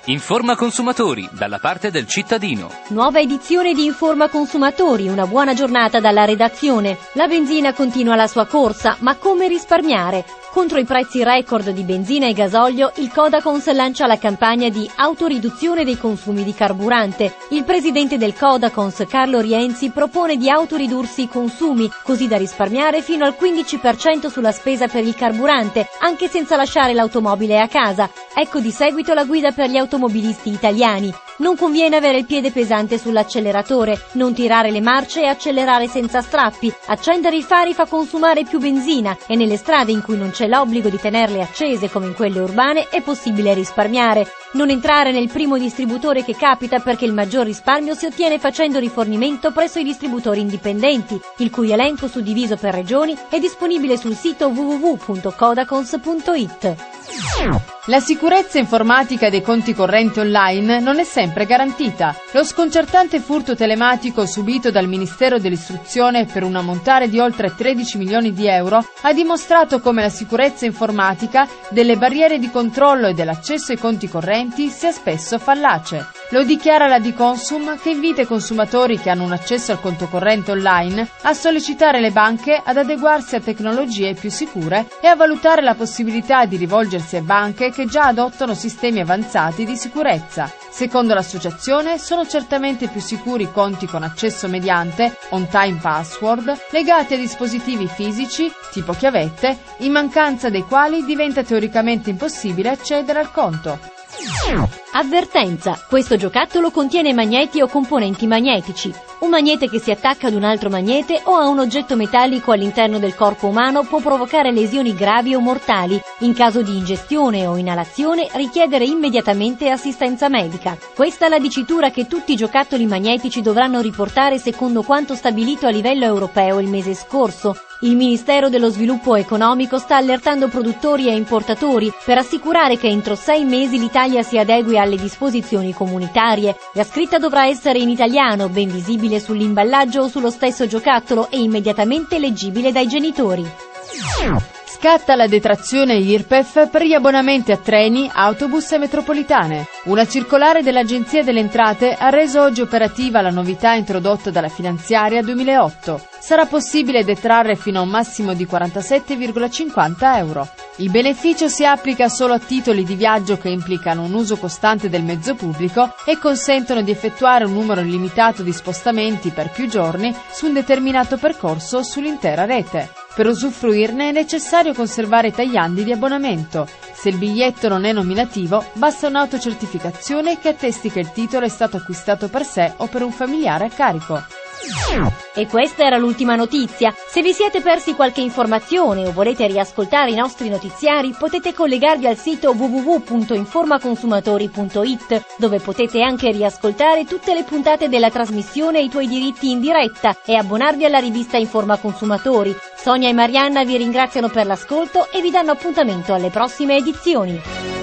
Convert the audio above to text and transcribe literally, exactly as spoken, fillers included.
Informa Consumatori, dalla parte del cittadino. Nuova edizione di Informa Consumatori, una buona giornata dalla redazione. La benzina continua la sua corsa, ma come risparmiare? Contro i prezzi record di benzina e gasolio, il Codacons lancia la campagna di autoriduzione dei consumi di carburante. Il presidente del Codacons, Carlo Rienzi, propone di autoridursi i consumi, così da risparmiare fino al quindici per cento sulla spesa per il carburante, anche senza lasciare l'automobile a casa. Ecco di seguito la guida per gli automobilisti italiani. Non conviene avere il piede pesante sull'acceleratore, non tirare le marce e accelerare senza strappi. Accendere i fari fa consumare più benzina e nelle strade in cui non c'è l'obbligo di tenerle accese come in quelle urbane è possibile risparmiare. Non entrare nel primo distributore che capita, perché il maggior risparmio si ottiene facendo rifornimento presso i distributori indipendenti, il cui elenco suddiviso per regioni è disponibile sul sito w w w punto codacons punto i t. La sicurezza informatica dei conti correnti online non è sempre garantita. Lo sconcertante furto telematico subito dal Ministero dell'Istruzione per un ammontare di oltre tredici milioni di euro ha dimostrato come la sicurezza informatica delle barriere di controllo e dell'accesso ai conti correnti sia spesso fallace. Lo dichiara la Diconsum, che invita i consumatori che hanno un accesso al conto corrente online a sollecitare le banche ad adeguarsi a tecnologie più sicure e a valutare la possibilità di rivolgersi a banche che già adottano sistemi avanzati di sicurezza. Secondo l'associazione, sono certamente più sicuri i conti con accesso mediante on-time password legati a dispositivi fisici, tipo chiavette, in mancanza dei quali diventa teoricamente impossibile accedere al conto. Avvertenza: questo giocattolo contiene magneti o componenti magnetici. Un magnete che si attacca ad un altro magnete o a un oggetto metallico all'interno del corpo umano può provocare lesioni gravi o mortali. In caso di ingestione o inalazione, richiedere immediatamente assistenza medica. Questa è la dicitura che tutti i giocattoli magnetici dovranno riportare secondo quanto stabilito a livello europeo il mese scorso. Il Ministero dello Sviluppo Economico sta allertando produttori e importatori per assicurare che entro sei mesi l'Italia si adegui alle disposizioni comunitarie. La scritta dovrà essere in italiano, ben visibile sull'imballaggio o sullo stesso giocattolo e immediatamente leggibile dai genitori. Scatta la detrazione I R P E F per gli abbonamenti a treni, autobus e metropolitane. Una circolare dell'Agenzia delle Entrate ha reso oggi operativa la novità introdotta dalla finanziaria duemilaotto. Sarà possibile detrarre fino a un massimo di quarantasette virgola cinquanta euro. Il beneficio si applica solo a titoli di viaggio che implicano un uso costante del mezzo pubblico e consentono di effettuare un numero limitato di spostamenti per più giorni su un determinato percorso sull'intera rete. Per usufruirne è necessario conservare i tagliandi di abbonamento. Se il biglietto non è nominativo, basta un'autocertificazione che attesti che il titolo è stato acquistato per sé o per un familiare a carico. E questa era l'ultima notizia. Se vi siete persi qualche informazione o volete riascoltare i nostri notiziari, potete collegarvi al sito w w w punto informaconsumatori punto i t, dove potete anche riascoltare tutte le puntate della trasmissione I tuoi diritti in diretta e abbonarvi alla rivista Informa Consumatori. Sonia e Marianna vi ringraziano per l'ascolto e vi danno appuntamento alle prossime edizioni.